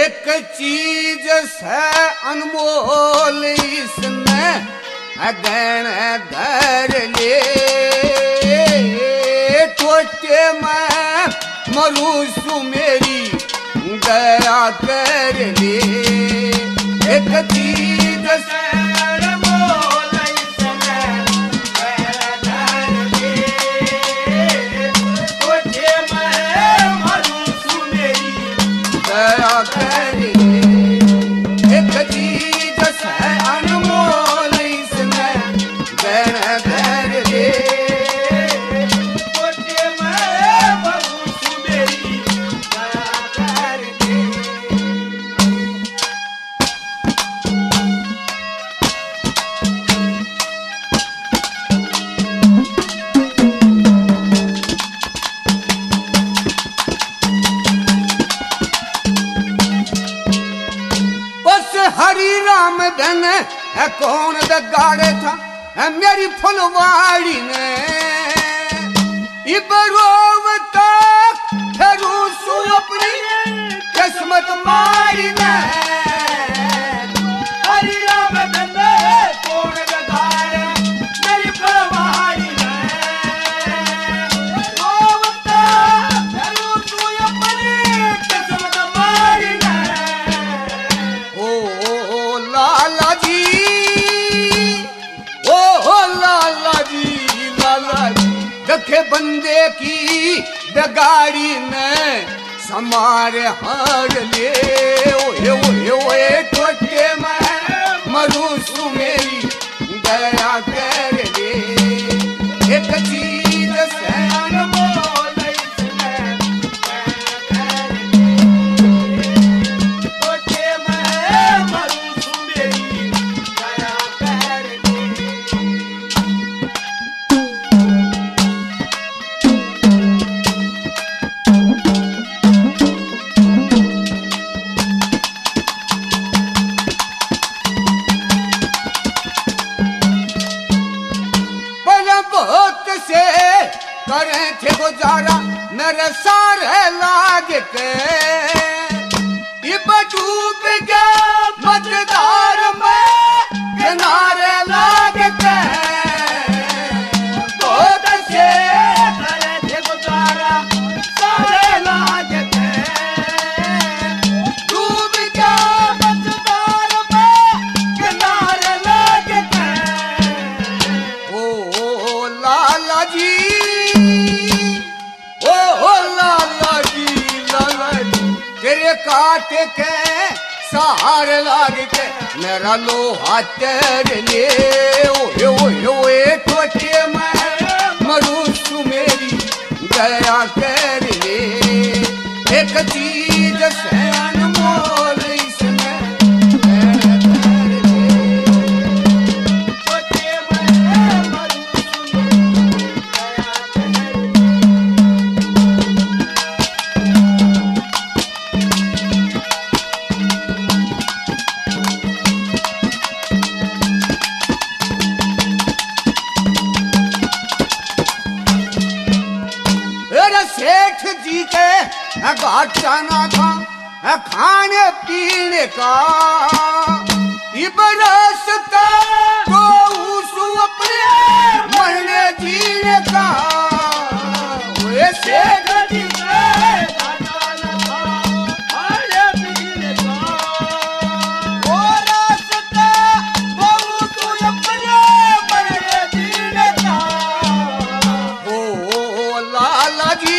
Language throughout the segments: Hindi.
एक चीज से अनमोल इसने गण धर ले, टोटे मैं मरूसु मेरी दया कर ले। एक चीज से अनमोल इसने गण धर ले, टोटे मैं मरूसु मेरी दया कर ले। एक चीज से अनमोल इसने गण धर ले, टोटे मैं मरूसु मेरी दया कर ले। हरि राम धन है कौन दगाड़े था है मेरी फुलवाड़ी ने, इबरोवता फेरूसु अपनी किस्मत मारी ने। हरि राम धन है कौन दगाड़े मेरी फुलवाड़ी ने, इबरोवता फेरूसु अपनी किस्मत मारी ने। लाला जी, ओ लाला जी, लाला जी, देखे बंदे की दगाड़ी ने समारे हार ले। ओए ओए ओए टोटे मैं मरूसु मेरी दया कर ले। एक चीज से अनमोल इसने दया कर ले, टोटे मैं मरूसु मेरी दया कर ले। बहुत से करे थे गुजारा मेरे सारे लाग के, डूब गया मझधार में किनारे लाग के। बहुत से करे थे गुजारा सारे लाग के, डूब गया मझधार में किनारे लाग के। ओ लाला जी, ओ लाला जी, लाला जी, तेरे काटे के सहार लाग के मेरा लोहा तेर ले। ओए ओए ओए टोटे मैं मरूसु मेरी दया कर ले। एक चीज से अनमोल इसने गण धर ले, टोटे मैं मरूसु मेरी दया कर ले। सेठ जी के घाट जाना था खाने पीने का, रास्ता तो उसू अपने मरने जीने का। वे सेठ जी के घाट जाना था खाने पीने का, वो रास्ता तो उसू अपने मरने जीने का। ओ लाला जी,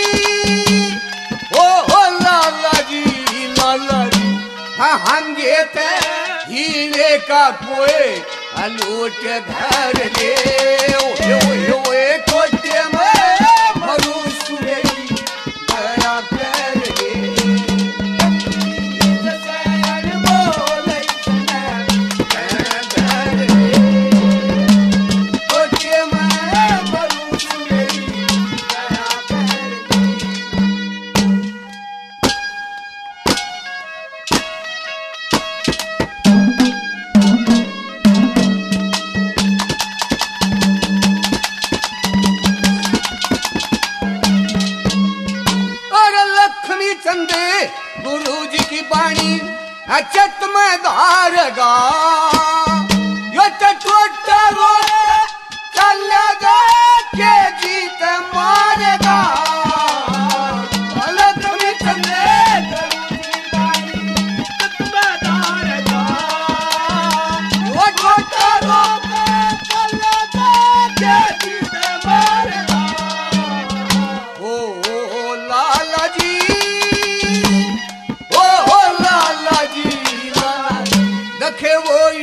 हम गेते हीरे का कोई लूट धर ले। ओए ओए ओए टोटे में मरूसु मेरी दया कर ले। जैसे अनमोल इसने गण धर ले, टोटे में मरूसु मेरी दया कर ले।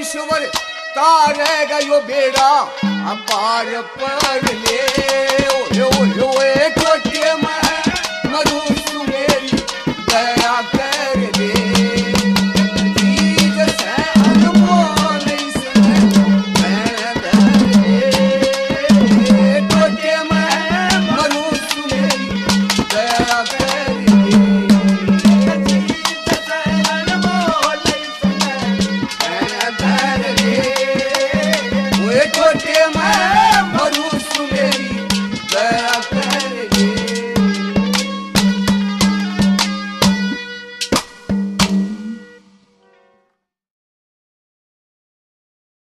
ईश्वर तारेगा यो बेड़ा पार पर ले। ओए ओए ओए